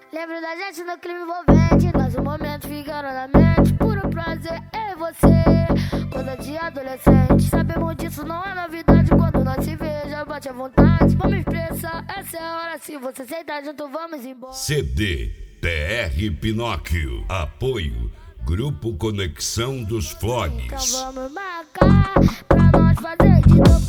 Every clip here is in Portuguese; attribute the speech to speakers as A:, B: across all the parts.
A: Lembro da gente no clima envolvente, nossos momentos ficaram na mente. Puro prazer, eu e você, coisa de adolescente. Sabemos disso, não é novidade. Quando nós se vê, já bate à vontade. Vamos expressar, essa é a hora. Se você aceitar junto, vamos embora.
B: CD TR Pinóquio. Apoio Grupo Conexão dos Vlogs.
A: Então vamos marcar pra nós fazer de novo.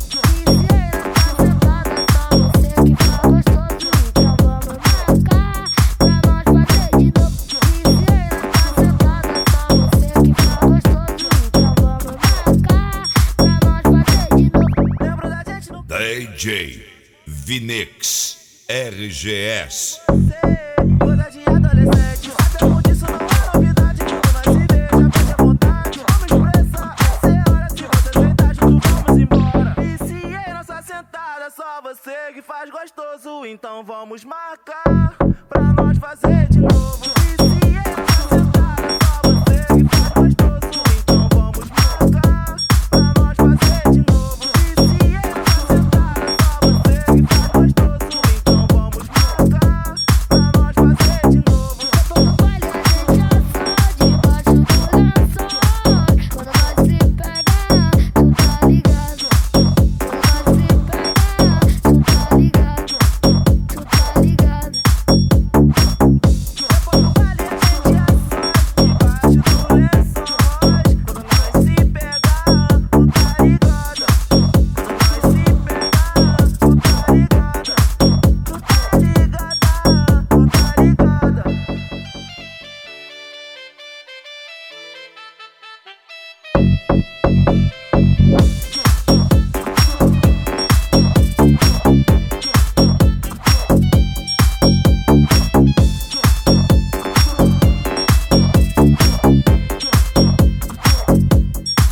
B: DJ Vinix RGS.
C: Coisa de adolescente, sabemos disso, não é novidade. Quando nós se vê, já bate à vontade. Vamos expressar, essa é a hora. Se você aceitar junto, vamos embora. E se em nossa sentada, só você que faz gostoso, então vamos marcar pra nós fazer de novo. E se em nossa sentada, só você que faz gostoso, então vamos marcar pra nós fazer de novo. E se em nossa sentada, só você que faz gostoso, então vamos marcar pra nós fazer de novo.
A: No baile a gente já só debaixo do lençol. Quando nós se pegar, tu tá ligado. Quando nós se pegar, tu tá ligado. Tu tá ligado.
C: Depois do baile a gente já só debaixo do lençol. Quando nós se pegar, tu tá ligado. Quando nós se pegar, tu tá ligado. Tu tá ligada, tu tá ligada.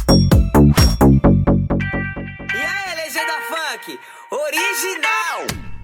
C: E aí, legenda funk, original!